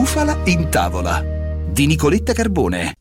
bufala in tavola di Nicoletta Carbone.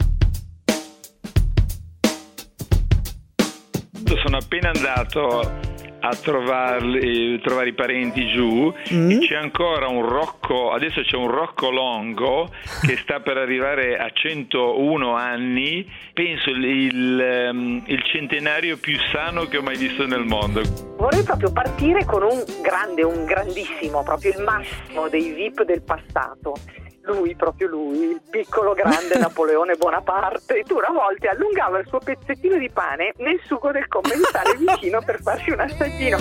Sono appena andato a trovare i parenti giù e c'è ancora un Rocco, adesso c'è un Rocco Longo che sta per arrivare a 101 anni, penso il centenario più sano che ho mai visto nel mondo. Vorrei proprio partire con un grandissimo, proprio il massimo dei VIP del passato. Proprio lui, il piccolo grande Napoleone Bonaparte. Tu a volte allungava il suo pezzettino di pane nel sugo del commensale vicino per farsi un assaggino.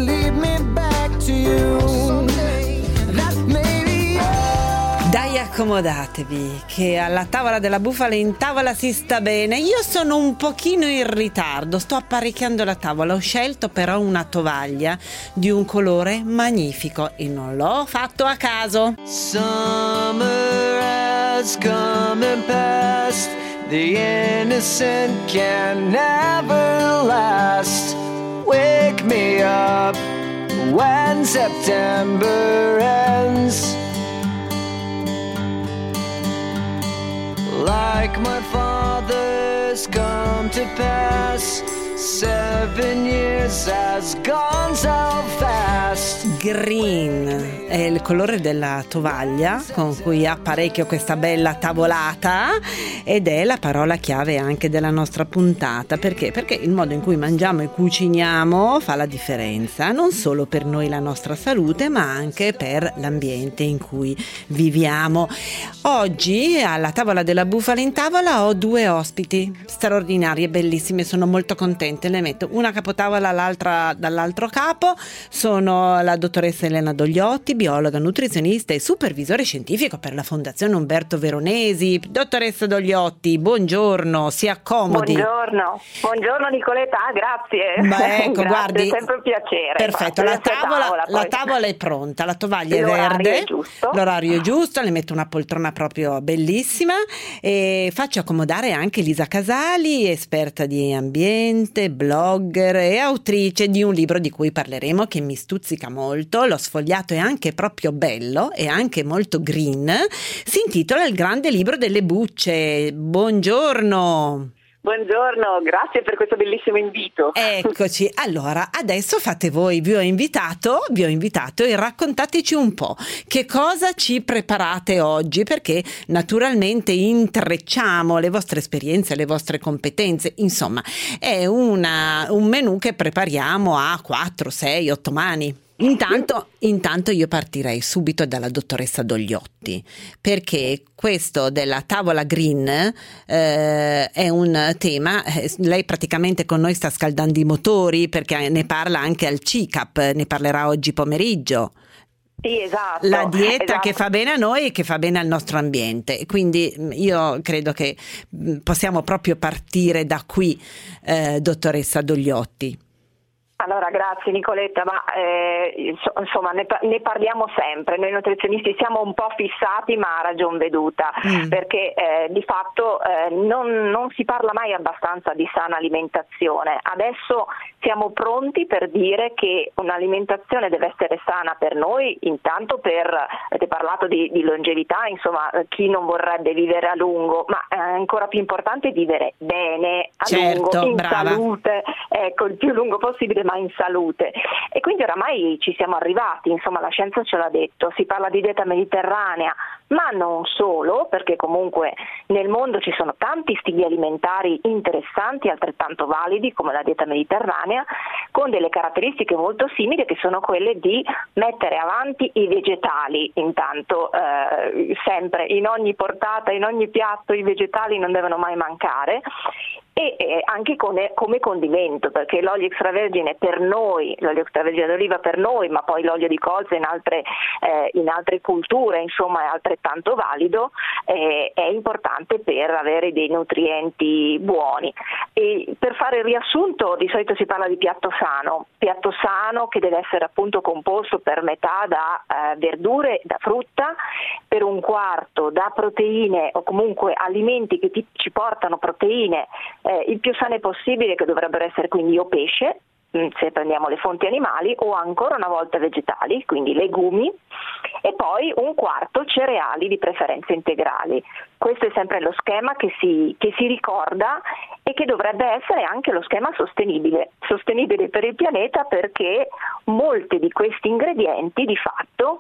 Dai, accomodatevi, che alla tavola della bufala in tavola si sta bene. Io sono un pochino in ritardo, sto apparecchiando la tavola. Ho scelto però una tovaglia di un colore magnifico e non l'ho fatto a caso. Summer has come and passed. The innocent can never last. Wake me up when September ends. Like my father's come to pass, 7 years has gone so fast. Green è il colore della tovaglia con cui apparecchio questa bella tavolata ed è la parola chiave anche della nostra puntata. Perché? Perché il modo in cui mangiamo e cuciniamo fa la differenza, non solo per noi, la nostra salute, ma anche per l'ambiente in cui viviamo. Oggi alla tavola della bufala in tavola ho 2 ospiti straordinarie, bellissime, sono molto contente. Le metto una capotavola, l'altra dall'altro capo. Sono la dottoressa Elena Dogliotti, biologa, nutrizionista e supervisore scientifico per la Fondazione Umberto Veronesi. Dottoressa Dogliotti, buongiorno, si accomodi. Buongiorno Nicoletta, grazie. Ma ecco, grazie, guardi, è sempre un piacere. Perfetto, la tavola è pronta, la tovaglia è verde, l'orario è giusto, le metto una poltrona proprio bellissima e faccio accomodare anche Lisa Casali, esperta di ambiente, blogger e autrice di un libro di cui parleremo che mi stuzzica molto. L'ho sfogliato, è anche proprio bello e anche molto green. Si intitola Il grande libro delle bucce. Buongiorno. Buongiorno, grazie per questo bellissimo invito. Eccoci, allora adesso fate voi, vi ho invitato e raccontateci un po' che cosa ci preparate oggi, perché naturalmente intrecciamo le vostre esperienze, le vostre competenze, insomma è un menù che prepariamo a 4, 6, 8 mani. Intanto io partirei subito dalla dottoressa Dogliotti, perché questo della tavola green è un tema. Lei praticamente con noi sta scaldando i motori, perché ne parla anche al CICAP, ne parlerà oggi pomeriggio. Sì, esatto. La dieta che fa bene a noi e che fa bene al nostro ambiente. Quindi io credo che possiamo proprio partire da qui, dottoressa Dogliotti. Allora, grazie Nicoletta, ma insomma ne parliamo sempre. Noi nutrizionisti siamo un po' fissati, ma a ragion veduta, perché di fatto non si parla mai abbastanza di sana alimentazione. Adesso siamo pronti per dire che un'alimentazione deve essere sana per noi, intanto avete parlato di longevità, insomma chi non vorrebbe vivere a lungo, ma è ancora più importante vivere bene, a lungo, in salute, ecco, il più lungo possibile, ma in salute. E quindi oramai ci siamo arrivati, insomma la scienza ce l'ha detto, si parla di dieta mediterranea, ma non solo, perché comunque nel mondo ci sono tanti stili alimentari interessanti, altrettanto validi come la dieta mediterranea, con delle caratteristiche molto simili, che sono quelle di mettere avanti i vegetali. Intanto sempre in ogni portata, in ogni piatto i vegetali non devono mai mancare, e anche come condimento, perché l'olio extravergine per noi, l'olio extravergine d'oliva per noi, ma poi l'olio di colza in altre culture, insomma, è altrettanto valido, è importante per avere dei nutrienti buoni. E per fare il riassunto, di solito si parla di piatto sano che deve essere appunto composto per metà da verdure, da frutta, per un quarto da proteine o comunque alimenti che ci portano proteine il più sane possibile, che dovrebbero essere quindi o pesce, se prendiamo le fonti animali, o ancora una volta vegetali, quindi legumi, e poi un quarto cereali, di preferenza integrali. Questo è sempre lo schema che si ricorda e che dovrebbe essere anche lo schema sostenibile per il pianeta, perché molti di questi ingredienti di fatto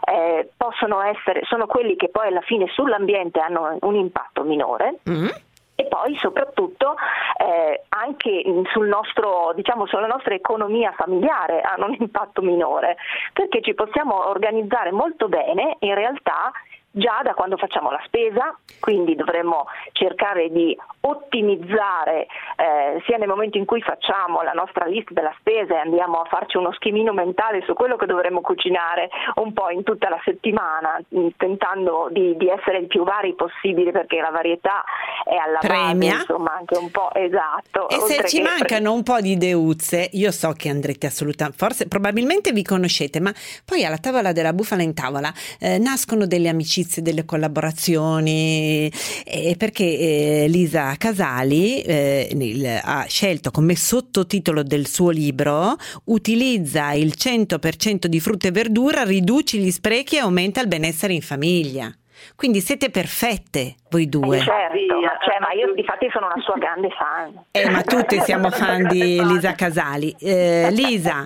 sono quelli che poi alla fine sull'ambiente hanno un impatto minore. E poi soprattutto anche sulla nostra economia familiare hanno un impatto minore, perché ci possiamo organizzare molto bene in realtà già da quando facciamo la spesa, quindi dovremmo cercare di ottimizzare sia nel momento in cui facciamo la nostra lista della spesa e andiamo a farci uno schemino mentale su quello che dovremmo cucinare un po' in tutta la settimana, tentando di essere il più vari possibile, perché la varietà è alla premia. base, insomma, anche un po', esatto. E se ci mancano un po' di deuzze, io so che andrete forse probabilmente vi conoscete, ma poi alla tavola della Bufala in Tavola nascono delle amicizie, delle collaborazioni, perché Lisa Casali ha scelto come sottotitolo del suo libro: utilizza il 100% di frutta e verdura, riduci gli sprechi e aumenta il benessere in famiglia. Quindi siete perfette voi due. Certo, ma io infatti sono una sua grande fan. Ma tutti siamo fan di Lisa Casali. Lisa,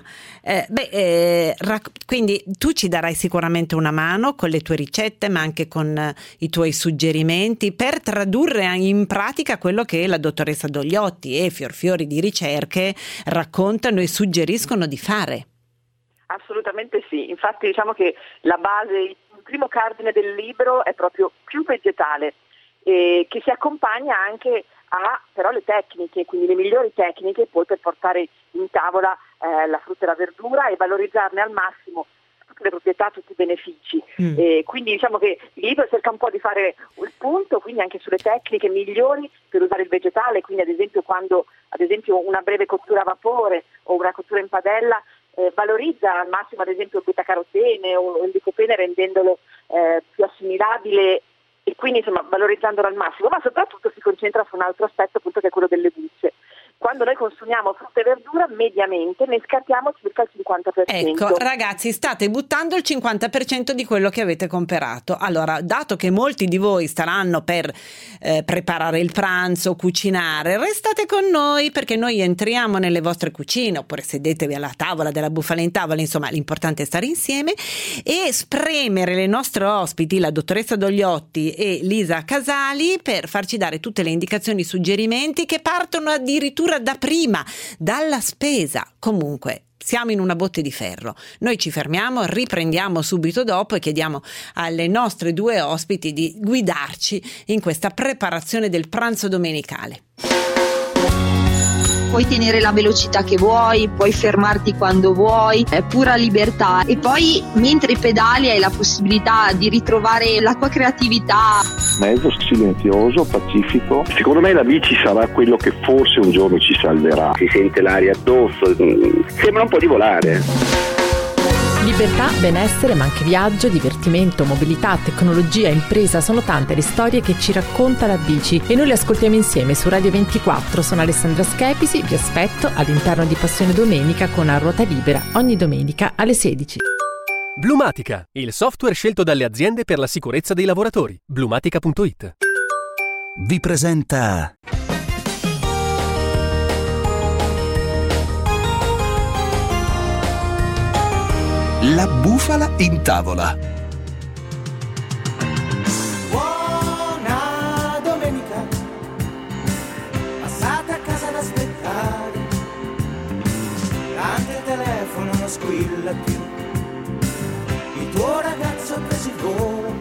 quindi tu ci darai sicuramente una mano con le tue ricette, ma anche con i tuoi suggerimenti per tradurre in pratica quello che la dottoressa Dogliotti e fiori di ricerche raccontano e suggeriscono di fare. Assolutamente sì, infatti diciamo che la base, il primo cardine del libro è proprio più vegetale, che si accompagna anche a però le tecniche, quindi le migliori tecniche poi per portare in tavola la frutta e la verdura e valorizzarne al massimo tutte le proprietà, tutti i benefici. Quindi diciamo che il libro cerca un po' di fare il punto, quindi anche sulle tecniche migliori per usare il vegetale, quindi ad esempio quando una breve cottura a vapore o una cottura in padella valorizza al massimo ad esempio il beta-carotene o il licopene, rendendolo più assimilabile e quindi insomma valorizzandolo al massimo, ma soprattutto si concentra su un altro aspetto, appunto, che è quello delle bucce. Quando noi consumiamo frutta e verdura mediamente ne scartiamo circa il 50%. Ecco, ragazzi, state buttando il 50% di quello che avete comprato. Allora, dato che molti di voi staranno per preparare il pranzo, cucinare, restate con noi, perché noi entriamo nelle vostre cucine, oppure sedetevi alla tavola della Bufala in Tavola, insomma l'importante è stare insieme e spremere le nostre ospiti, la dottoressa Dogliotti e Lisa Casali, per farci dare tutte le indicazioni, suggerimenti che partono addirittura da prima, dalla spesa. Comunque siamo in una botte di ferro. Noi ci fermiamo, riprendiamo subito dopo e chiediamo alle nostre due ospiti di guidarci in questa preparazione del pranzo domenicale. Puoi tenere la velocità che vuoi, puoi fermarti quando vuoi, è pura libertà. E poi mentre pedali hai la possibilità di ritrovare la tua creatività. Mezzo silenzioso, pacifico. Secondo me la bici sarà quello che forse un giorno ci salverà. Si sente l'aria addosso, sembra un po' di volare. Libertà, benessere, ma anche viaggio, divertimento, mobilità, tecnologia, impresa, sono tante le storie che ci racconta la bici e noi le ascoltiamo insieme su Radio 24. Sono Alessandra Schepisi, vi aspetto all'interno di Passione Domenica con A Ruota Libera ogni domenica alle 16. Blumatica, il software scelto dalle aziende per la sicurezza dei lavoratori. Blumatica.it vi presenta La Bufala in Tavola. Buona domenica, passate a casa ad aspettare, anche il telefono non squilla più, il tuo ragazzo ha preso il volo.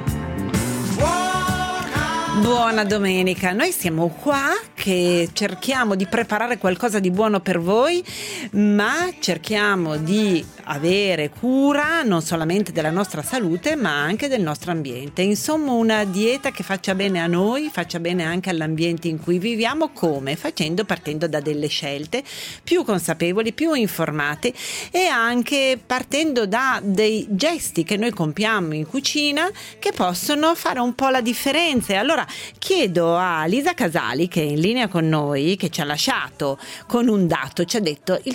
Buona domenica, noi siamo qua che cerchiamo di preparare qualcosa di buono per voi, ma cerchiamo di avere cura non solamente della nostra salute ma anche del nostro ambiente. Insomma, una dieta che faccia bene a noi, faccia bene anche all'ambiente in cui viviamo. Come? Partendo da delle scelte più consapevoli, più informate e anche partendo da dei gesti che noi compiamo in cucina che possono fare un po' la differenza. E allora chiedo a Lisa Casali, che è in linea linea con noi, che ci ha lasciato con un dato, ci ha detto il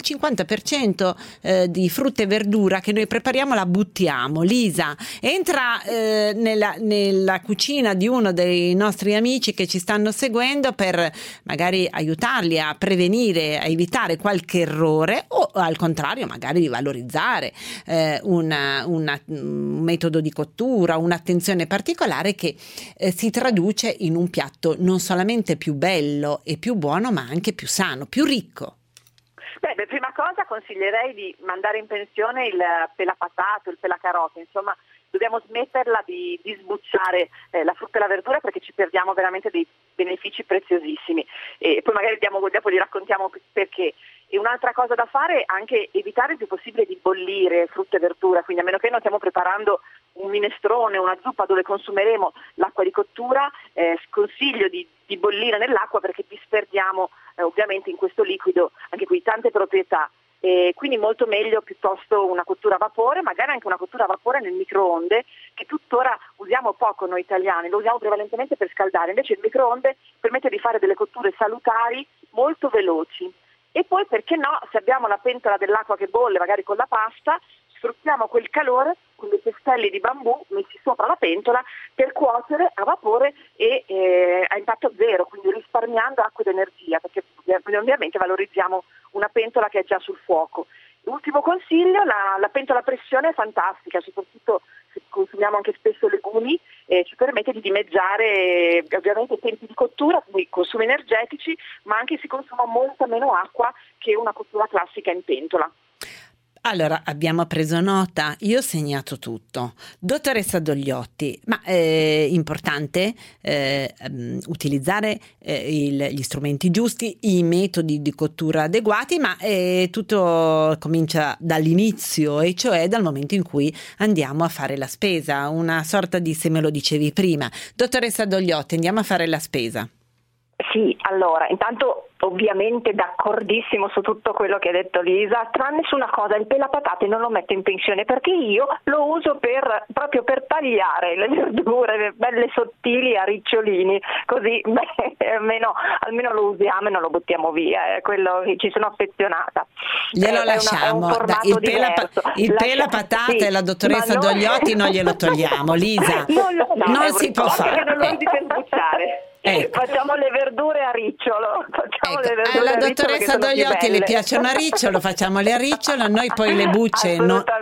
50% di frutta e verdura che noi prepariamo la buttiamo. Lisa, entra nella cucina di uno dei nostri amici che ci stanno seguendo per magari aiutarli a prevenire, a evitare qualche errore, o al contrario magari di valorizzare un metodo di cottura, un'attenzione particolare che si traduce in un piatto non solamente più bello e più buono, ma anche più sano, più ricco. Per prima cosa consiglierei di mandare in pensione il pelapatato, il pelacarote, insomma dobbiamo smetterla di sbucciare la frutta e la verdura, perché ci perdiamo veramente dei benefici preziosissimi, e poi magari dopo vi raccontiamo perché. E un'altra cosa da fare è anche evitare il più possibile di bollire frutta e verdura, quindi a meno che non stiamo preparando un minestrone, una zuppa dove consumeremo l'acqua di cottura, sconsiglio di bollire nell'acqua, perché disperdiamo ovviamente in questo liquido anche qui tante proprietà. Quindi molto meglio piuttosto una cottura a vapore, magari anche una cottura a vapore nel microonde, che tuttora usiamo poco noi italiani, lo usiamo prevalentemente per scaldare, invece il microonde permette di fare delle cotture salutari molto veloci. E poi, perché no, se abbiamo la pentola dell'acqua che bolle, magari con la pasta, sfruttiamo quel calore con dei pestelli di bambù messi sopra la pentola per cuocere a vapore e a impatto zero, quindi risparmiando acqua ed energia, perché ovviamente valorizziamo una pentola che è già sul fuoco. Ultimo consiglio, la pentola a pressione è fantastica, soprattutto se consumiamo anche spesso legumi, ci permette di dimezzare ovviamente i tempi di cottura, quindi consumi energetici, ma anche si consuma molta meno acqua che una cottura classica in pentola. Allora, abbiamo preso nota, io ho segnato tutto. Dottoressa Dogliotti, ma è importante utilizzare gli strumenti giusti, i metodi di cottura adeguati, ma tutto comincia dall'inizio, e cioè dal momento in cui andiamo a fare la spesa, una sorta di, se me lo dicevi prima. Dottoressa Dogliotti, andiamo a fare la spesa. Sì, allora, intanto ovviamente d'accordissimo su tutto quello che ha detto Lisa, tranne su una cosa: il pelapatate non lo metto in pensione, perché io lo uso proprio per tagliare le verdure belle sottili a ricciolini, così almeno lo usiamo e non lo buttiamo via, è quello che ci sono affezionata. Glielo lasciamo, il pelapatate, sì, e la dottoressa Dogliotti non glielo togliamo, Lisa, non si può fare. Non lo usi per sbucciare. Ecco. Facciamo le verdure a ricciolo. Alla dottoressa Dogliotti le piacciono a ricciolo, facciamole a ricciolo, noi poi le bucce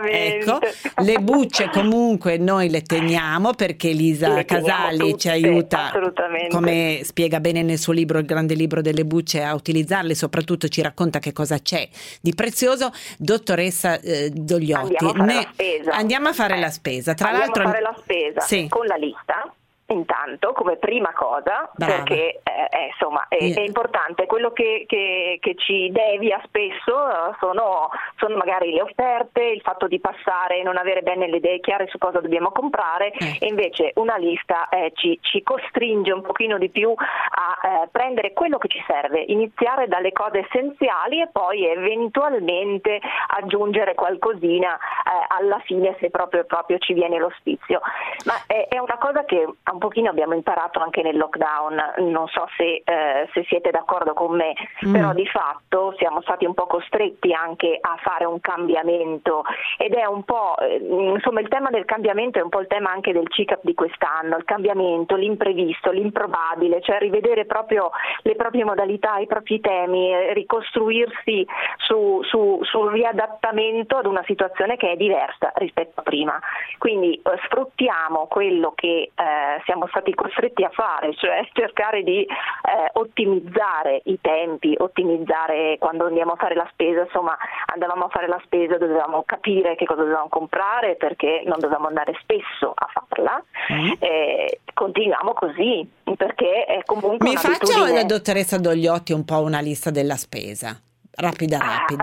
le bucce comunque noi le teniamo, perché Lisa Casali ci aiuta, come spiega bene nel suo libro, il grande libro delle bucce, a utilizzarle, soprattutto ci racconta che cosa c'è di prezioso. Dottoressa Dogliotti, andiamo a fare la spesa. Tra l'altro a fare la spesa, sì, con la lista. Intanto, come prima cosa, brava, perché è importante, quello che ci devia spesso sono magari le offerte, il fatto di passare e non avere bene le idee chiare su cosa dobbiamo comprare, e invece una lista ci costringe un pochino di più a prendere quello che ci serve, iniziare dalle cose essenziali e poi eventualmente aggiungere qualcosina alla fine, se proprio ci viene lo sfizio. Ma è una cosa che un pochino abbiamo imparato anche nel lockdown, non so se siete d'accordo con me, però di fatto siamo stati un po' costretti anche a fare un cambiamento, ed è un po' insomma il tema del cambiamento è un po' il tema anche del CICAP di quest'anno, il cambiamento, l'imprevisto, l'improbabile, cioè rivedere proprio le proprie modalità, i propri temi, ricostruirsi sul riadattamento ad una situazione che è diversa rispetto a prima. Quindi sfruttiamo quello che siamo stati costretti a fare, cioè cercare di ottimizzare i tempi, ottimizzare quando andiamo a fare la spesa. Insomma, andavamo a fare la spesa, dovevamo capire che cosa dovevamo comprare, perché non dovevamo andare spesso a farla. Continuiamo così, perché è comunque mi faccio, la dottoressa Dogliotti, un po' una lista della spesa rapida.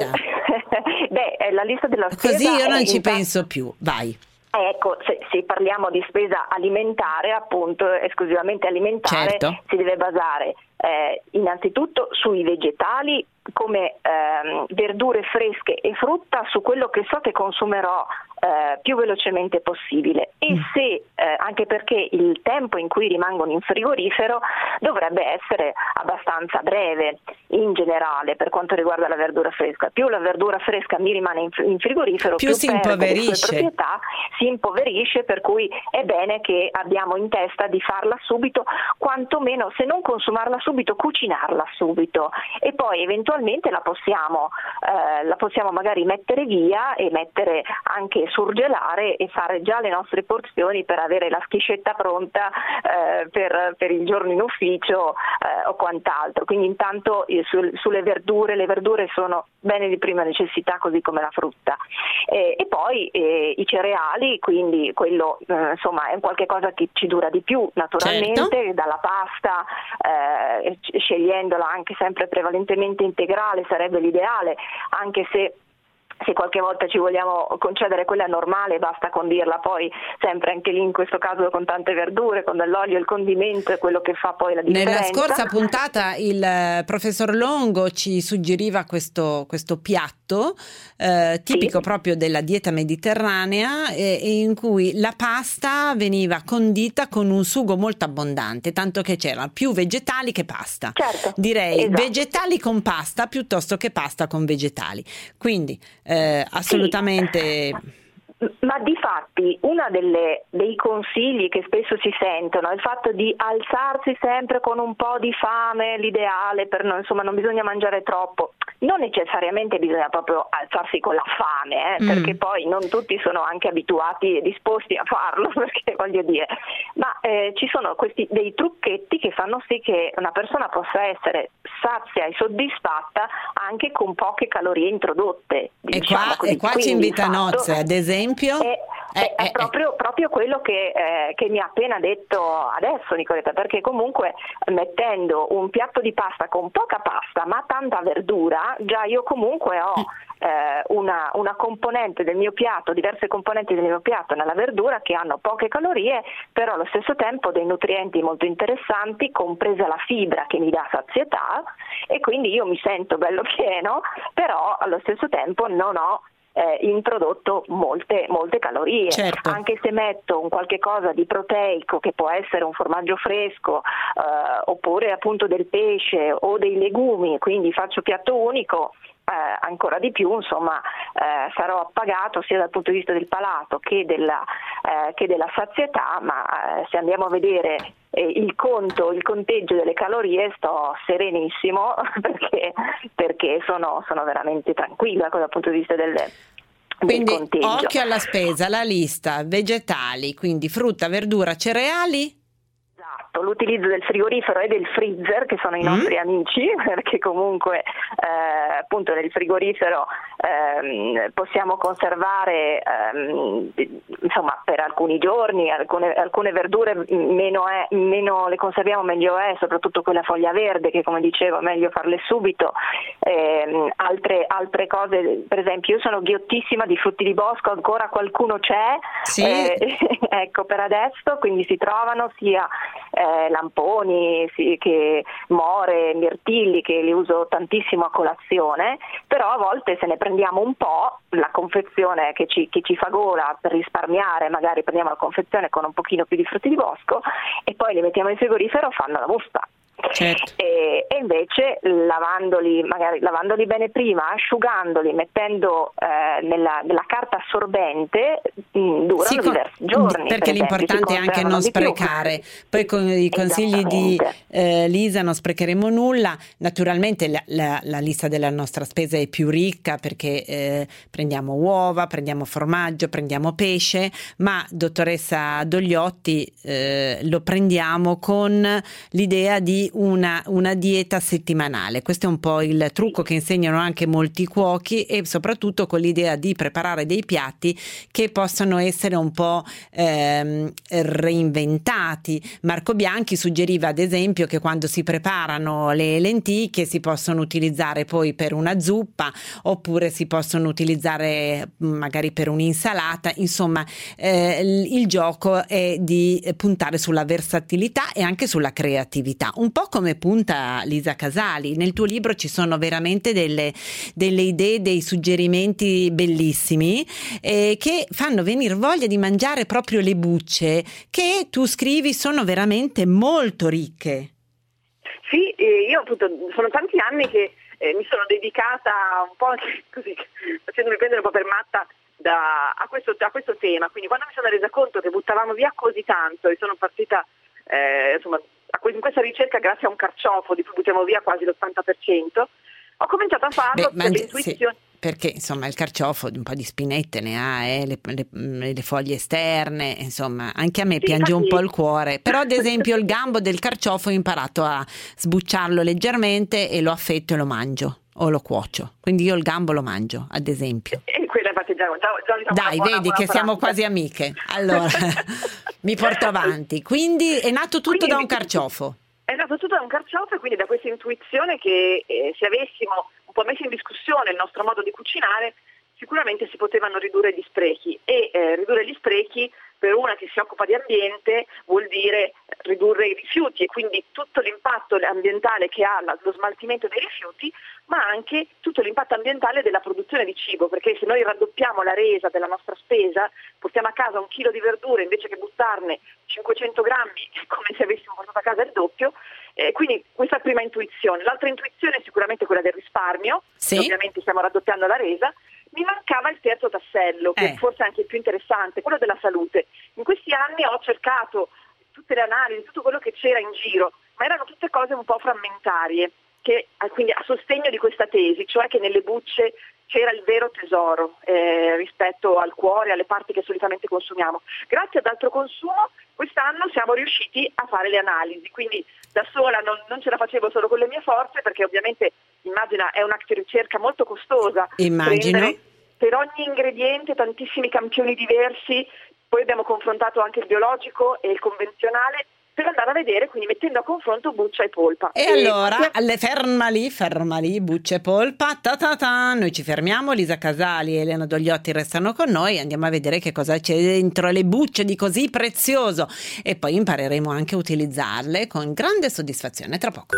La lista della spesa, così io non ci penso più, vai. Ecco, se parliamo di spesa alimentare, appunto esclusivamente alimentare, certo, si deve basare innanzitutto sui vegetali, come verdure fresche e frutta, su quello che so che consumerò più velocemente possibile, e se anche perché il tempo in cui rimangono in frigorifero dovrebbe essere abbastanza breve in generale per quanto riguarda la verdura fresca. Più la verdura fresca mi rimane in frigorifero, più si perde impoverisce. le sue proprietà, si impoverisce, per cui è bene che abbiamo in testa di farla subito, quantomeno se non consumarla subito, cucinarla subito, e poi eventualmente la possiamo magari mettere via e mettere anche surgelare e fare già le nostre porzioni per avere la schiscetta pronta per il giorno in ufficio o quant'altro. Quindi intanto sulle verdure, le verdure sono bene di prima necessità, così come la frutta, e poi i cereali, quindi quello insomma è qualche cosa che ci dura di più naturalmente, certo. Dalla pasta, scegliendola anche sempre prevalentemente integrale sarebbe l'ideale, anche se qualche volta ci vogliamo concedere quella normale, basta condirla poi sempre anche lì in questo caso con tante verdure, con dell'olio, il condimento è quello che fa poi la differenza. Nella scorsa puntata il professor Longo ci suggeriva questo piatto tipico proprio della dieta mediterranea, in cui la pasta veniva condita con un sugo molto abbondante, tanto che c'era più vegetali che pasta. Certo, direi esatto. Vegetali con pasta piuttosto che pasta con vegetali, quindi assolutamente. Ma difatti uno dei consigli che spesso si sentono è il fatto di alzarsi sempre con un po' di fame, l'ideale per noi, insomma non bisogna mangiare troppo, non necessariamente bisogna proprio alzarsi con la fame, perché poi non tutti sono anche abituati e disposti a farlo, perché voglio dire, ma ci sono dei trucchetti che fanno sì che una persona possa essere sazia e soddisfatta anche con poche calorie introdotte. E qua ci invita Nozze, ad esempio. È proprio quello che mi ha appena detto adesso Nicoletta, perché comunque mettendo un piatto di pasta con poca pasta ma tanta verdura, già io comunque ho una componente del mio piatto, diverse componenti del mio piatto nella verdura che hanno poche calorie, però allo stesso tempo dei nutrienti molto interessanti, compresa la fibra che mi dà sazietà, e quindi io mi sento bello pieno, però allo stesso tempo non ho introdotto molte calorie, certo. Anche se metto un qualche cosa di proteico che può essere un formaggio fresco oppure appunto del pesce o dei legumi, quindi faccio piatto unico, ancora di più insomma sarò appagato sia dal punto di vista del palato che della sazietà, ma se andiamo a vedere il conteggio delle calorie sto serenissimo perché sono veramente tranquilla dal punto di vista del conteggio. Occhio alla spesa, la lista: vegetali, quindi frutta, verdura, cereali. L'utilizzo del frigorifero e del freezer, che sono i nostri amici, perché comunque appunto nel frigorifero possiamo conservare insomma per alcuni giorni, alcune verdure meno le conserviamo meglio è, soprattutto quella foglia verde che come dicevo è meglio farle subito, altre cose, per esempio io sono ghiottissima di frutti di bosco, ancora qualcuno c'è, sì. Ecco per adesso, quindi si trovano sia lamponi, che more, mirtilli, che li uso tantissimo a colazione, però a volte se ne prendiamo un po', la confezione che ci fa gola per risparmiare, magari prendiamo la confezione con un pochino più di frutti di bosco e poi li mettiamo in frigorifero, fanno la muffa. Certo. E invece lavandoli bene prima, asciugandoli, mettendo nella carta assorbente, durano diversi giorni. Perché l'importante è anche non sprecare. Poi con i consigli di Lisa non sprecheremo nulla. Naturalmente la lista della nostra spesa è più ricca perché prendiamo uova, prendiamo formaggio, prendiamo pesce, ma dottoressa Dogliotti lo prendiamo con l'idea di una dieta settimanale. Questo è un po' il trucco che insegnano anche molti cuochi, e soprattutto con l'idea di preparare dei piatti che possano essere un po' reinventati. Marco Bianchi suggeriva ad esempio che quando si preparano le lenticchie si possono utilizzare poi per una zuppa, oppure si possono utilizzare magari per un'insalata. Insomma, il gioco è di puntare sulla versatilità e anche sulla creatività, un un po' come punta Lisa Casali. Nel tuo libro ci sono veramente delle idee, dei suggerimenti bellissimi che fanno venire voglia di mangiare proprio le bucce, che tu scrivi sono veramente molto ricche. Sì, io appunto sono tanti anni che mi sono dedicata un po' anche così, facendomi prendere un po' per matta a questo tema. Quindi quando mi sono resa conto che buttavamo via così tanto e sono partita in questa ricerca grazie a un carciofo di cui buttiamo via quasi l'80%, ho cominciato a farlo per l'intuizione. Sì, perché insomma il carciofo un po' di spinette ne ha, le foglie esterne, insomma anche a me piange un po' il cuore, però ad esempio il gambo del carciofo ho imparato a sbucciarlo leggermente e lo affetto e lo mangio o lo cuocio, quindi io il gambo lo mangio ad esempio. E quella infatti già dai, vedi che siamo quasi amiche, allora mi porto avanti, quindi è nato tutto da un carciofo. È nato tutto da un carciofo e quindi da questa intuizione che se avessimo un po' messo in discussione il nostro modo di cucinare sicuramente si potevano ridurre gli sprechi e ridurre gli sprechi per una che si occupa di ambiente vuol dire ridurre i rifiuti e quindi tutto l'impatto ambientale che ha lo smaltimento dei rifiuti, ma anche tutto l'impatto ambientale della produzione di cibo, perché se noi raddoppiamo la resa della nostra spesa, portiamo a casa 1 chilo di verdure invece che buttarne 500 grammi, come se avessimo portato a casa il doppio, quindi questa è la prima intuizione. L'altra intuizione è sicuramente quella del risparmio, sì. Ovviamente stiamo raddoppiando la resa. Mi mancava il terzo tassello, che forse è anche il più interessante, quello della salute. In questi anni ho cercato tutte le analisi, tutto quello che c'era in giro, ma erano tutte cose un po' frammentarie, che quindi a sostegno di questa tesi, cioè che nelle bucce c'era il vero tesoro rispetto al cuore, alle parti che solitamente consumiamo. Grazie ad altro consumo, quest'anno siamo riusciti a fare le analisi, quindi da sola non ce la facevo solo con le mie forze, perché ovviamente immagina è un'acte ricerca molto costosa. Immagino. Per ogni ingrediente tantissimi campioni diversi, poi abbiamo confrontato anche il biologico e il convenzionale per andare a vedere, quindi mettendo a confronto buccia e polpa. E allora, ferma lì, buccia e polpa, noi ci fermiamo, Lisa Casali e Elena Dogliotti restano con noi, andiamo a vedere che cosa c'è dentro le bucce di così prezioso e poi impareremo anche a utilizzarle con grande soddisfazione tra poco.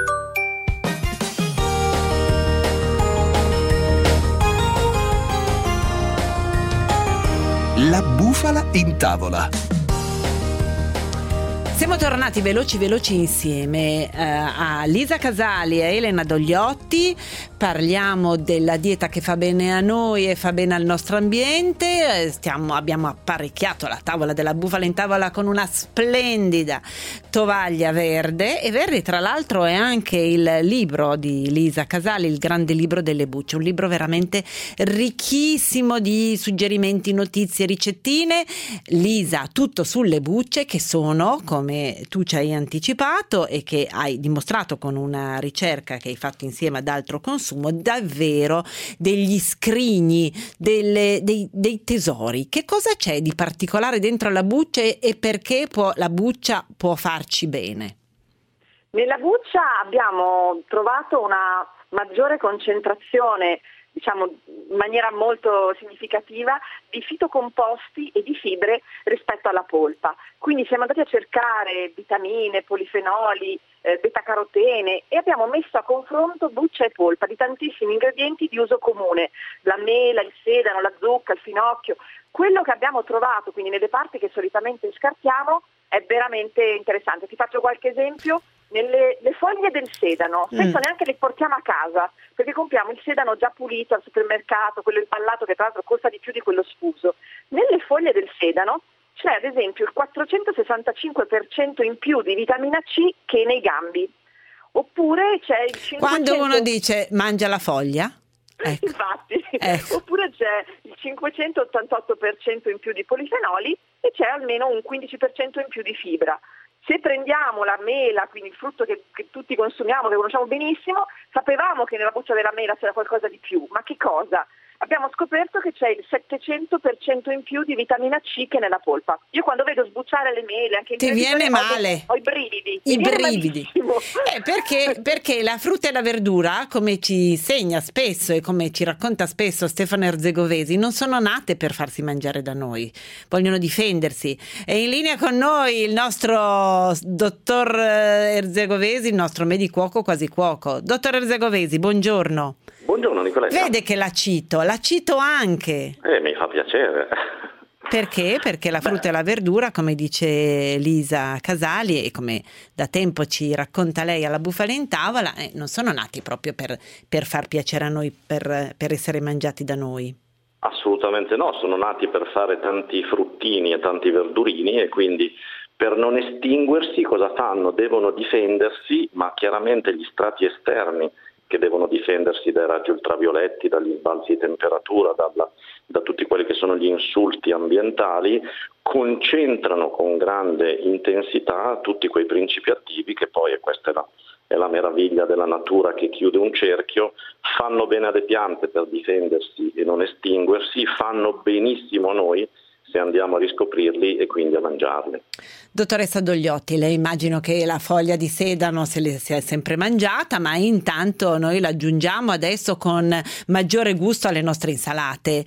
La bufala in tavola. Siamo tornati veloci insieme a Lisa Casali e Elena Dogliotti. Parliamo della dieta che fa bene a noi e fa bene al nostro ambiente. Abbiamo apparecchiato la tavola della bufala in tavola con una splendida tovaglia verde, e verde tra l'altro è anche il libro di Lisa Casali, il grande libro delle bucce, un libro veramente ricchissimo di suggerimenti, notizie, ricettine. Lisa, tutto sulle bucce, che sono, come tu ci hai anticipato e che hai dimostrato con una ricerca che hai fatto insieme ad Altro Consumo, davvero degli scrigni, dei tesori. Che cosa c'è di particolare dentro la buccia e perché la buccia può farci bene? Nella buccia abbiamo trovato una maggiore concentrazione, diciamo in maniera molto significativa, di fitocomposti e di fibre rispetto alla polpa. Quindi siamo andati a cercare vitamine, polifenoli, beta-carotene e abbiamo messo a confronto buccia e polpa di tantissimi ingredienti di uso comune, la mela, il sedano, la zucca, il finocchio. Quello che abbiamo trovato quindi nelle parti che solitamente scartiamo è veramente interessante. Ti faccio qualche esempio. Le foglie del sedano, spesso neanche le portiamo a casa, perché compriamo il sedano già pulito al supermercato, quello imballato che tra l'altro costa di più di quello sfuso. Nelle foglie del sedano c'è ad esempio il 465% in più di vitamina C che nei gambi. Oppure c'è il 500... Quando uno dice mangia la foglia? Ecco. Infatti, oppure c'è il 588% in più di polifenoli e c'è almeno un 15% in più di fibra. Se prendiamo la mela, quindi il frutto che tutti consumiamo, che conosciamo benissimo, sapevamo che nella buccia della mela c'era qualcosa di più, ma che cosa? Abbiamo scoperto che c'è il 700% in più di vitamina C che nella polpa. Io quando vedo sbucciare le mele, anche in ti viene male. Ho i brividi. Perché la frutta e la verdura, come ci insegna spesso e come ci racconta spesso Stefano Erzegovesi, non sono nate per farsi mangiare da noi, vogliono difendersi. È in linea con noi il nostro dottor Erzegovesi, il nostro medicuoco quasi cuoco. Dottor Erzegovesi, buongiorno. Buongiorno Nicoletta. Vede che la cito anche. Mi fa piacere. Perché? Perché la frutta e la verdura, come dice Lisa Casali e come da tempo ci racconta lei alla Bufala in Tavola, non sono nati proprio per far piacere a noi, per essere mangiati da noi. Assolutamente no, sono nati per fare tanti fruttini e tanti verdurini e quindi per non estinguersi cosa fanno? Devono difendersi, ma chiaramente gli strati esterni che devono difendersi dai raggi ultravioletti, dagli sbalzi di temperatura, da tutti quelli che sono gli insulti ambientali, concentrano con grande intensità tutti quei principi attivi che poi, e questa è la meraviglia della natura che chiude un cerchio, fanno bene alle piante per difendersi e non estinguersi, fanno benissimo a noi se andiamo a riscoprirli e quindi a mangiarli. Dottoressa Dogliotti, lei immagino che la foglia di sedano se le sia sempre mangiata, ma intanto noi la aggiungiamo adesso con maggiore gusto alle nostre insalate.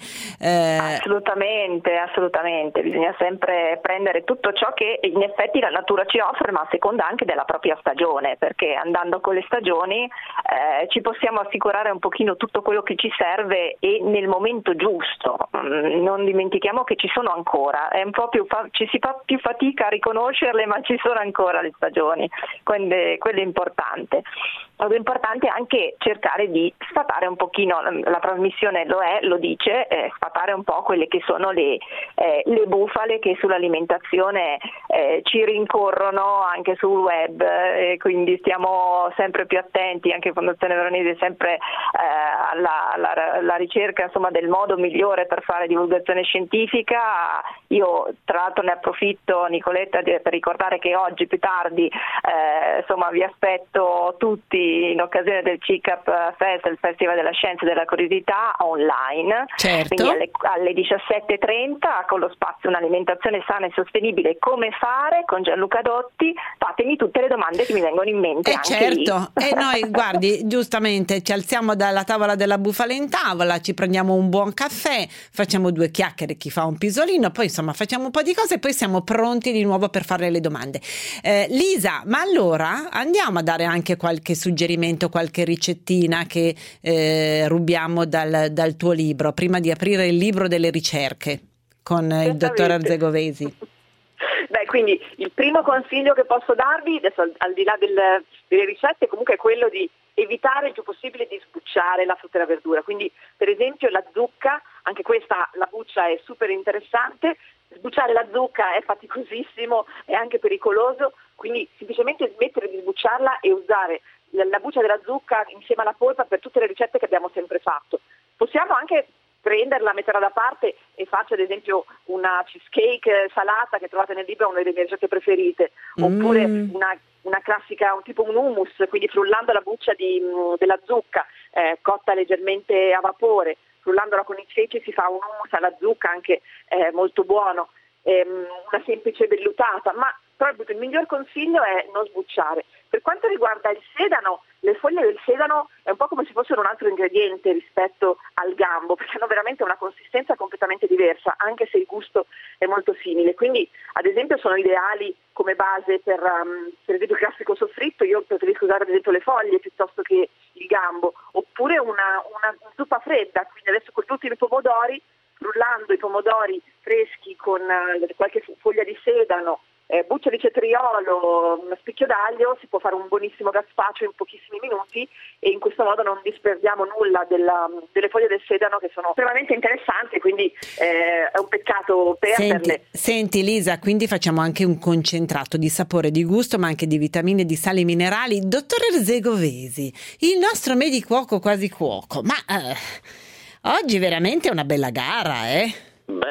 Assolutamente, bisogna sempre prendere tutto ciò che in effetti la natura ci offre, ma a seconda anche della propria stagione, perché andando con le stagioni ci possiamo assicurare un pochino tutto quello che ci serve e nel momento giusto. Non dimentichiamo che ci sono ancora, è un po' ci si fa più fatica a riconoscerle, ma ci sono ancora le stagioni, quello è importante. È importante anche cercare di sfatare un pochino, la trasmissione lo dice, sfatare un po' quelle che sono le bufale che sull'alimentazione ci rincorrono anche sul web, quindi stiamo sempre più attenti, anche Fondazione Veronesi sempre alla ricerca insomma del modo migliore per fare divulgazione scientifica. Io tra l'altro ne approfitto, Nicoletta, per ricordare che oggi più tardi vi aspetto tutti in occasione del CICAP Fest, il Festival della Scienza e della Curiosità online, certo. Quindi alle 17:30 con lo spazio Un'alimentazione sana e sostenibile, come fare, con Gianluca Dotti. Fatemi tutte le domande che mi vengono in mente anche certo. lì. E noi, guardi, giustamente ci alziamo dalla tavola della Bufala in Tavola, ci prendiamo un buon caffè, facciamo 2 chiacchiere, chi fa un pisolino, poi insomma facciamo un po' di cose e poi siamo pronti di nuovo per fare le domande. Lisa, ma allora andiamo a dare anche qualche suggerimento, qualche ricettina che rubiamo dal tuo libro, prima di aprire il libro delle ricerche con il dottor Erzegovesi. Quindi il primo consiglio che posso darvi, adesso al di là delle ricette, comunque è quello di evitare il più possibile di sbucciare la frutta e la verdura. Quindi per esempio la zucca, anche questa, la buccia è super interessante, sbucciare la zucca è faticosissimo, è anche pericoloso, quindi semplicemente smettere di sbucciarla e usare la buccia della zucca insieme alla polpa per tutte le ricette che abbiamo sempre fatto. Possiamo anche prenderla, metterla da parte e faccio ad esempio una cheesecake salata che trovate nel libro, una delle mie ricette preferite, oppure una classica, un hummus, quindi frullando la buccia della zucca cotta leggermente a vapore, frullandola con il ceci si fa un hummus alla zucca anche molto buono, una semplice vellutata, ma proprio il miglior consiglio è non sbucciare. Per quanto riguarda il sedano, le foglie del sedano è un po' come se fossero un altro ingrediente rispetto al gambo, perché hanno veramente una consistenza completamente diversa, anche se il gusto è molto simile. Quindi, ad esempio, sono ideali come base per esempio il classico soffritto. Io preferisco usare ad esempio le foglie piuttosto che il gambo, oppure una zuppa fredda. Quindi adesso con gli ultimi pomodori, frullando i pomodori freschi con qualche foglia di sedano, buccia di cetriolo, uno spicchio d'aglio, si può fare un buonissimo gazpacho in pochissimi minuti e in questo modo non disperdiamo nulla delle foglie del sedano, che sono estremamente interessanti, quindi è un peccato perderle. Senti Lisa, quindi facciamo anche un concentrato di sapore, di gusto, ma anche di vitamine, di sali minerali. Dottor Erzegovesi, il nostro medicuoco quasi cuoco, ma oggi veramente è una bella gara,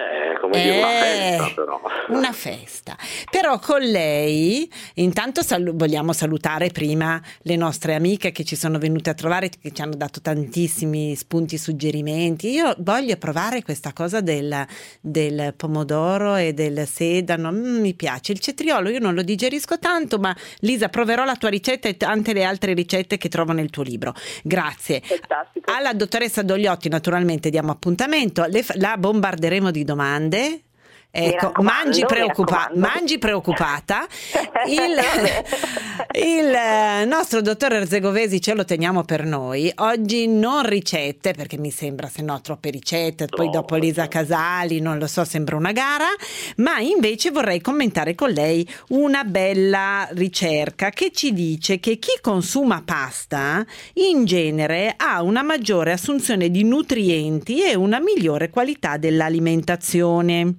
come dire, una festa però. Una festa. Però con lei, intanto vogliamo salutare prima le nostre amiche che ci sono venute a trovare, che ci hanno dato tantissimi spunti, suggerimenti. Io voglio provare questa cosa del pomodoro e del sedano, mi piace. Il cetriolo io non lo digerisco tanto, ma Lisa, proverò la tua ricetta e tante le altre ricette che trovo nel tuo libro. Grazie. Fantastico. Alla dottoressa Dogliotti naturalmente diamo appuntamento, la bombarderemo di domande. Ecco, mangi preoccupata. Il nostro dottor Erzegovesi ce lo teniamo per noi. Oggi non ricette, perché mi sembra, se no, troppe ricette. Poi dopo Lisa Casali, non lo so, sembra una gara. Ma invece vorrei commentare con lei una bella ricerca che ci dice che chi consuma pasta in genere ha una maggiore assunzione di nutrienti e una migliore qualità dell'alimentazione.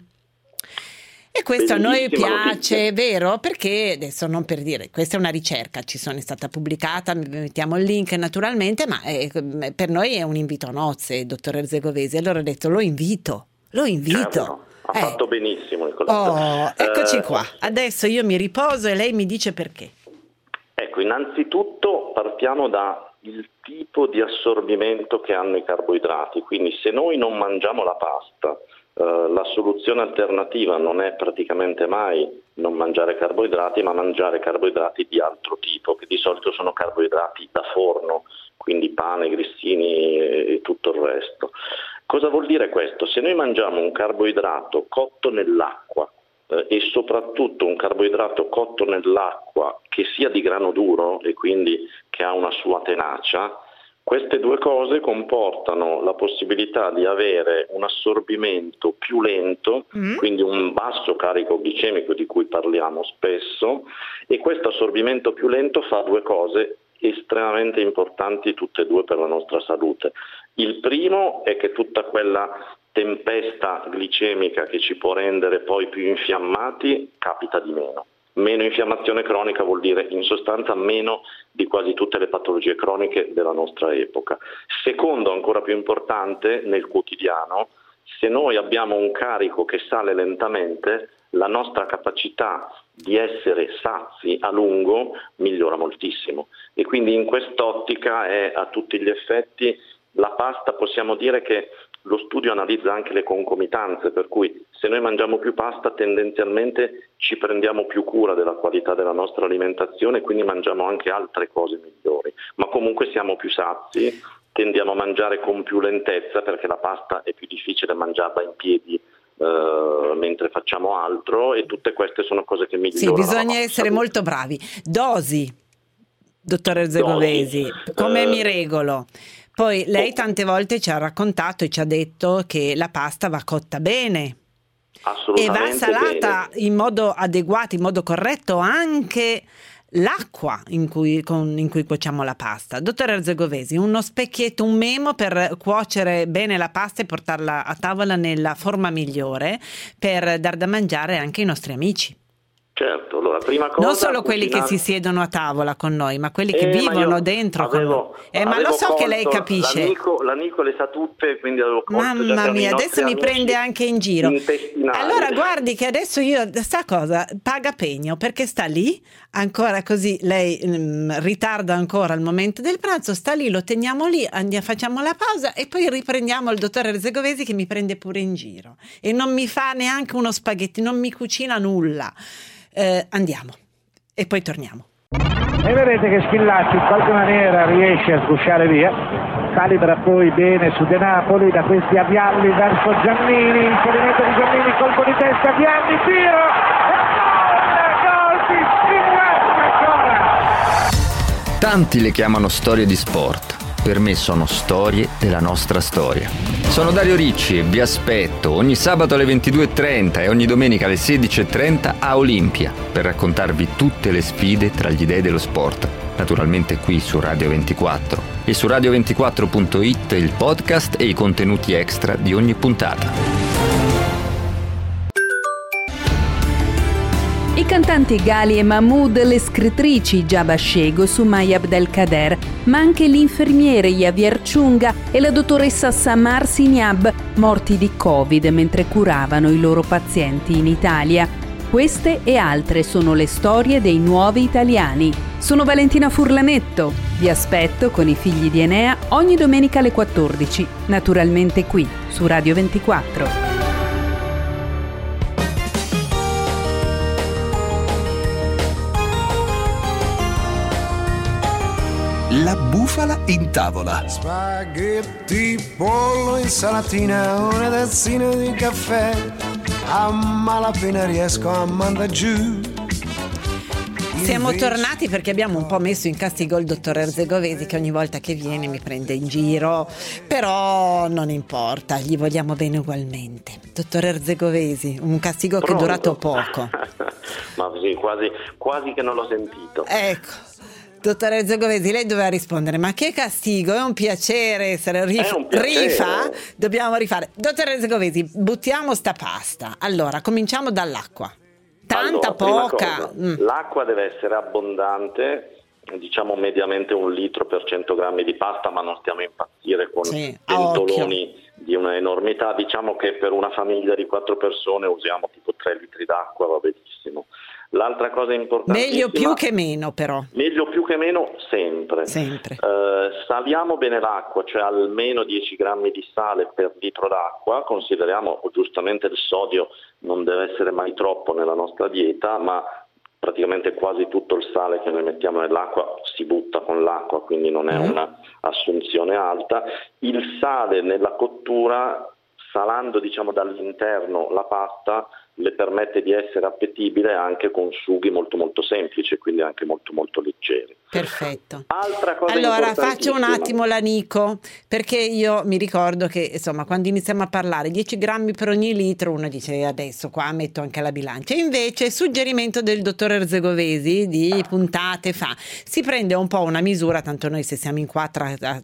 E questo a noi piace, vero? Perché adesso, non per dire, questa è una ricerca, è stata pubblicata, mettiamo il link naturalmente, ma per noi è un invito a nozze, dottor Erzegovesi. Allora ho detto lo invito. Certo, ha fatto benissimo, Nicoletta. Eccoci qua. Adesso io mi riposo e lei mi dice perché. Ecco, innanzitutto partiamo dal tipo di assorbimento che hanno i carboidrati. Quindi se noi non mangiamo la pasta, la soluzione alternativa non è praticamente mai non mangiare carboidrati, ma mangiare carboidrati di altro tipo, che di solito sono carboidrati da forno, quindi pane, grissini e tutto il resto. Cosa vuol dire questo? Se noi mangiamo un carboidrato cotto nell'acqua e soprattutto un carboidrato cotto nell'acqua che sia di grano duro e quindi che ha una sua tenacia, queste due cose comportano la possibilità di avere un assorbimento più lento, quindi un basso carico glicemico di cui parliamo spesso, e questo assorbimento più lento fa due cose estremamente importanti, tutte e due per la nostra salute. Il primo è che tutta quella tempesta glicemica che ci può rendere poi più infiammati capita di meno. Meno infiammazione cronica vuol dire in sostanza meno di quasi tutte le patologie croniche della nostra epoca. Secondo, ancora più importante, nel quotidiano, se noi abbiamo un carico che sale lentamente, la nostra capacità di essere sazi a lungo migliora moltissimo. E quindi in quest'ottica è a tutti gli effetti la pasta, possiamo dire che lo studio analizza anche le concomitanze, per cui se noi mangiamo più pasta tendenzialmente ci prendiamo più cura della qualità della nostra alimentazione, quindi mangiamo anche altre cose migliori, ma comunque siamo più sazi, tendiamo a mangiare con più lentezza perché la pasta è più difficile mangiarla in piedi mentre facciamo altro, e tutte queste sono cose che migliorano. Sì, bisogna essere molto bravi. Dosi, dottor Erzegovesi, come mi regolo? Poi lei tante volte ci ha raccontato e ci ha detto che la pasta va cotta bene e va salata bene, in modo adeguato, in modo corretto, anche l'acqua in cui cuociamo la pasta. Dottor Erzegovesi, uno specchietto, un memo per cuocere bene la pasta e portarla a tavola nella forma migliore per dar da mangiare anche ai nostri amici. Certo, allora prima cosa... Non solo quelli che si siedono a tavola con noi, ma quelli che vivono dentro con noi. Ma lo so che lei capisce. L'amico le sa tutte, quindi avevo colto. Mamma mia, adesso mi prende anche in giro. Allora guardi che adesso io, sta cosa, paga pegno, perché sta lì, ancora così, lei ritarda ancora il momento del pranzo, sta lì, lo teniamo lì, facciamo la pausa e poi riprendiamo il dottor Erzegovesi che mi prende pure in giro. E non mi fa neanche uno spaghetti, non mi cucina nulla. Andiamo e poi torniamo. E vedete che Schillaci in qualche maniera riesce a sgusciare via, calibra poi bene su De Napoli, da questi avvialli verso Giannini, inserimento di Giannini, colpo di testa, Gianni, tiro e gol di Schillaci ancora. Tanti le chiamano storie di sport. Per me sono storie della nostra storia. Sono Dario Ricci e vi aspetto ogni sabato alle 22.30 e ogni domenica alle 16.30 a Olimpia per raccontarvi tutte le sfide tra gli dei dello sport. Naturalmente qui su Radio 24 e su radio24.it il podcast e i contenuti extra di ogni puntata. I cantanti Gali e Mahmood, le scrittrici Jaba Shego, Sumaya Abdelkader, ma anche l'infermiere Javier Chunga e la dottoressa Samar Siniab, morti di Covid mentre curavano i loro pazienti in Italia. Queste e altre sono le storie dei nuovi italiani. Sono Valentina Furlanetto. Vi aspetto con i figli di Enea ogni domenica alle 14, naturalmente qui su Radio 24. La bufala in tavola. Spaghetti, pollo, insalatina, una tazzina di caffè. A malapena riesco a mandare giù. Siamo tornati perché abbiamo un po' messo in castigo il dottor Erzegovesi, che ogni volta che viene mi prende in giro, però non importa, gli vogliamo bene ugualmente. Dottor Erzegovesi, un castigo che è durato poco. Ma sì, quasi che non l'ho sentito. Ecco. Dottor Erzegovesi, lei doveva rispondere: ma che castigo, è un piacere essere rifa? Dobbiamo rifare. Dottor Erzegovesi, buttiamo sta pasta. Allora, cominciamo dall'acqua. Tanta, poca? L'acqua deve essere abbondante, diciamo mediamente 1 litro per 100 grammi di pasta, ma non stiamo a impazzire con pentoloni di una enormità. Diciamo che per una famiglia di 4 persone usiamo tipo 3 litri d'acqua, va benissimo. L'altra cosa importantissima... Meglio più che meno, però. Meglio più che meno sempre. Saliamo bene l'acqua, cioè almeno 10 grammi di sale per litro d'acqua. Consideriamo, giustamente, il sodio non deve essere mai troppo nella nostra dieta, ma praticamente quasi tutto il sale che noi mettiamo nell'acqua si butta con l'acqua, quindi non è una assunzione alta. Il sale nella cottura, salando diciamo dall'interno la pasta, le permette di essere appetibile anche con sughi molto molto semplici, quindi anche molto molto leggeri. Perfetto. Altra cosa allora faccio un attimo l'anico, perché io mi ricordo che insomma quando iniziamo a parlare 10 grammi per ogni litro, uno dice adesso qua metto anche la bilancia. Invece suggerimento del dottor Erzegovesi di puntate fa, si prende un po' una misura, tanto noi se siamo in 4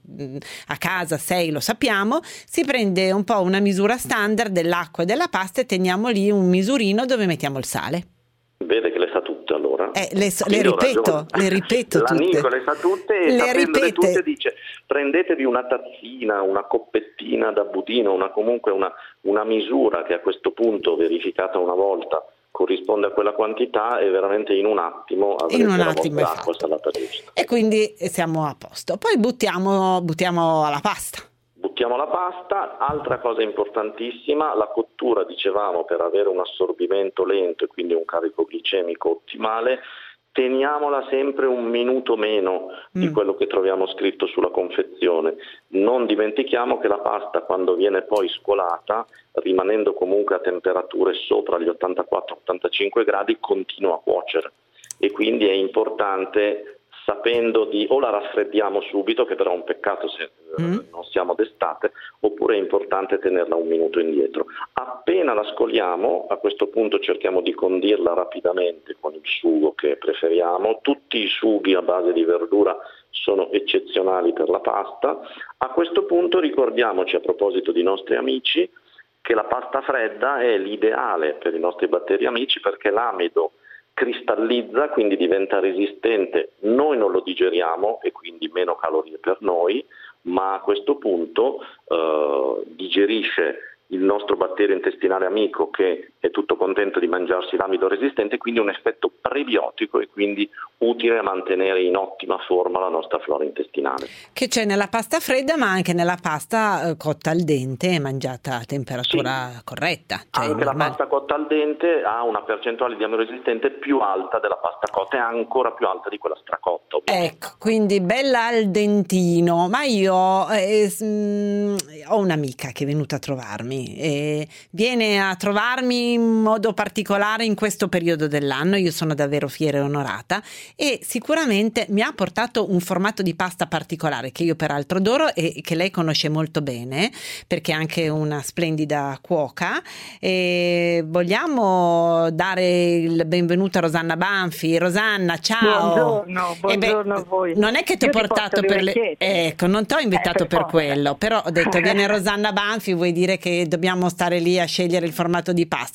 a casa 6 lo sappiamo, si prende un po' una misura standard dell'acqua e della pasta e teniamo lì un misurino dove mettiamo il sale. Vede che le sa tutte allora. Le ripeto tutte. L'amico le sa tutte e sapendole tutte dice: prendetevi una tazzina, una copettina da budino, comunque una misura che a questo punto, verificata una volta, corrisponde a quella quantità, e veramente in un attimo avrete la vostra acqua salata giusta. E quindi siamo a posto. Poi buttiamo la pasta. Buttiamo la pasta. Altra cosa importantissima, la cottura, dicevamo, per avere un assorbimento lento e quindi un carico glicemico ottimale, teniamola sempre 1 minuto meno di quello che troviamo scritto sulla confezione. Non dimentichiamo che la pasta, quando viene poi scolata, rimanendo comunque a temperature sopra gli 84-85 gradi, continua a cuocere, e quindi è importante, sapendo o la raffreddiamo subito, che però è un peccato se non siamo d'estate, oppure è importante tenerla 1 minuto indietro. Appena la scoliamo, a questo punto cerchiamo di condirla rapidamente con il sugo che preferiamo. Tutti i sughi a base di verdura sono eccezionali per la pasta. A questo punto ricordiamoci, a proposito di nostri amici, che la pasta fredda è l'ideale per i nostri batteri amici, perché l'amido cristallizza, quindi diventa resistente, noi non lo digeriamo e quindi meno calorie per noi, ma a questo punto digerisce il nostro batterio intestinale amico, che è tutto contento di mangiarsi l'amido resistente, quindi un effetto prebiotico e quindi utile a mantenere in ottima forma la nostra flora intestinale. Che c'è nella pasta fredda, ma anche nella pasta cotta al dente e mangiata a temperatura corretta. Cioè anche la pasta cotta al dente ha una percentuale di amido resistente più alta della pasta cotta, e ancora più alta di quella stracotta, ovviamente. Ecco, quindi bella al dentino. Ma io ho un'amica che è venuta a trovarmi, e viene a trovarmi in modo particolare in questo periodo dell'anno. Io sono davvero fiera e onorata, e sicuramente mi ha portato un formato di pasta particolare che io peraltro adoro e che lei conosce molto bene, perché è anche una splendida cuoca. E vogliamo dare il benvenuto a Rosanna Banfi. Rosanna, ciao. Buongiorno a voi. Non è che ti ho portato per le... Ecco, non ti ho invitato per quello, però ho detto viene Rosanna Banfi, vuoi dire che dobbiamo stare lì a scegliere il formato di pasta.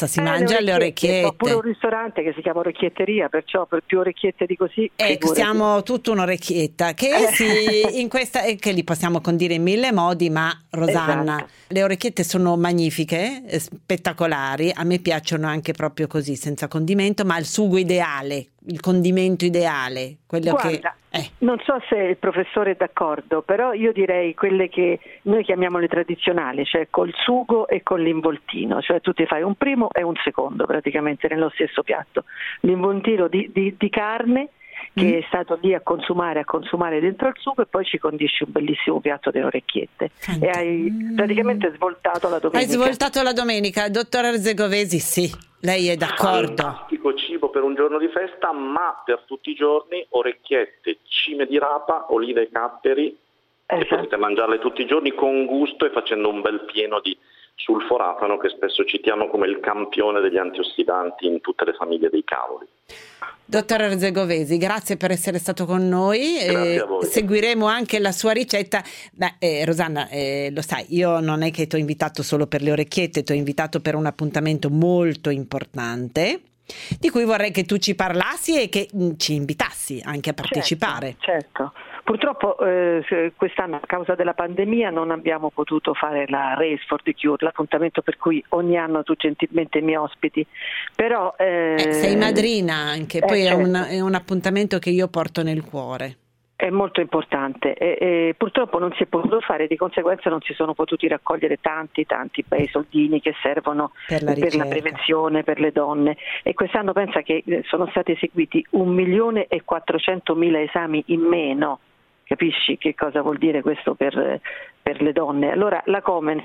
si mangia le orecchiette. Ho pure un ristorante che si chiama Orecchietteria, perciò per più orecchiette di così. Siamo tutta un'orecchietta che che li possiamo condire in 1000 modi, ma Rosanna, le orecchiette sono magnifiche, spettacolari, a me piacciono anche proprio così, senza condimento, ma il sugo ideale, il condimento ideale, quello non so se il professore è d'accordo, però io direi quelle che noi chiamiamo le tradizionali, cioè col sugo e con l'involtino, cioè tu ti fai un primo e un secondo praticamente nello stesso piatto, l'involtino di carne che è stato lì a consumare dentro il sugo, e poi ci condisci un bellissimo piatto di orecchiette. E hai praticamente svoltato la domenica. Hai svoltato la domenica, dottor Arzegovesi, sì, lei è d'accordo. Fantastico cibo per un giorno di festa, ma per tutti i giorni orecchiette, cime di rapa, olive e capperi, e potete mangiarle tutti i giorni con gusto e facendo un bel pieno di sulforafano, che spesso citiamo come il campione degli antiossidanti in tutte le famiglie dei cavoli. Dottor Arzegovesi, grazie per essere stato con noi. Grazie a voi. Seguiremo anche la sua ricetta. Rosanna, lo sai, io non è che ti ho invitato solo per le orecchiette, ti ho invitato per un appuntamento molto importante, di cui vorrei che tu ci parlassi e che ci invitassi anche a partecipare. Certo. Purtroppo quest'anno, a causa della pandemia, non abbiamo potuto fare la Race for the Cure, l'appuntamento per cui ogni anno tu gentilmente mi ospiti. Però sei madrina anche, poi è un appuntamento che io porto nel cuore. È molto importante e purtroppo non si è potuto fare, di conseguenza non si sono potuti raccogliere tanti bei soldini che servono per la prevenzione, per le donne, e quest'anno pensa che sono stati eseguiti 1.400.000 esami in meno. Capisci che cosa vuol dire questo per le donne? Allora la Komen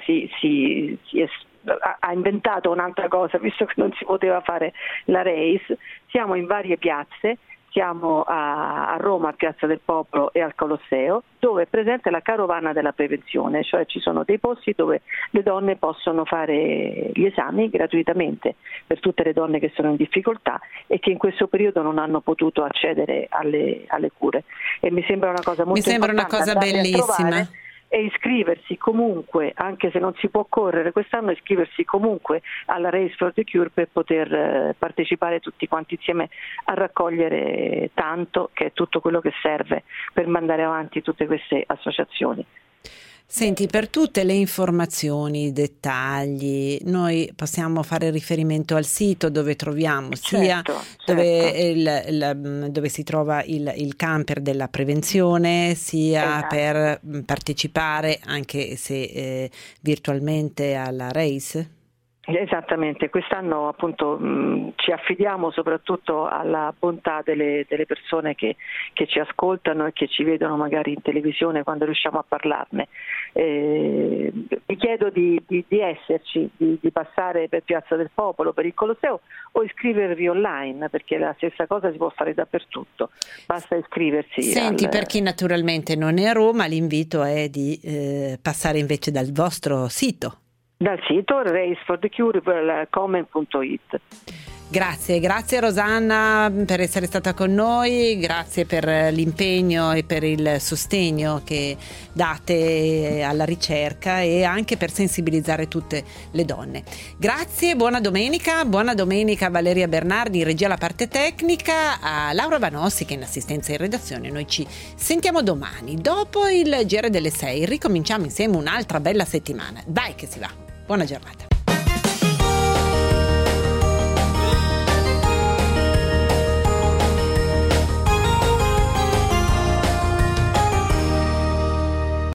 ha inventato un'altra cosa, visto che non si poteva fare la race. Siamo in varie piazze, siamo a Roma, a Piazza del Popolo e al Colosseo, dove è presente la carovana della prevenzione, cioè ci sono dei posti dove le donne possono fare gli esami gratuitamente per tutte le donne che sono in difficoltà e che in questo periodo non hanno potuto accedere alle cure. E mi sembra una cosa molto importante. Mi sembra una cosa bellissima. E iscriversi comunque, anche se non si può correre quest'anno, iscriversi comunque alla Race for the Cure per poter partecipare tutti quanti insieme a raccogliere tanto, che è tutto quello che serve per mandare avanti tutte queste associazioni. Senti, per tutte le informazioni, i dettagli, noi possiamo fare riferimento al sito dove troviamo dove si trova il camper della prevenzione, sia per partecipare, anche se virtualmente, alla race? Esattamente, quest'anno appunto ci affidiamo soprattutto alla bontà delle persone che ci ascoltano e che ci vedono magari in televisione quando riusciamo a parlarne. Vi chiedo di esserci, di passare per Piazza del Popolo, per il Colosseo, o iscrivervi online, perché la stessa cosa si può fare dappertutto, basta iscriversi. Senti, per chi naturalmente non è a Roma, l'invito è di passare invece dal vostro sito. Dal sito raceforthecure.com.it. Grazie Rosanna per essere stata con noi, grazie per l'impegno e per il sostegno che date alla ricerca e anche per sensibilizzare tutte le donne. Grazie, buona domenica a Valeria Bernardi in regia alla parte tecnica, a Laura Vanossi che è in assistenza in redazione. Noi ci sentiamo domani, dopo il GR delle 6, ricominciamo insieme un'altra bella settimana. Dai che si va, buona giornata.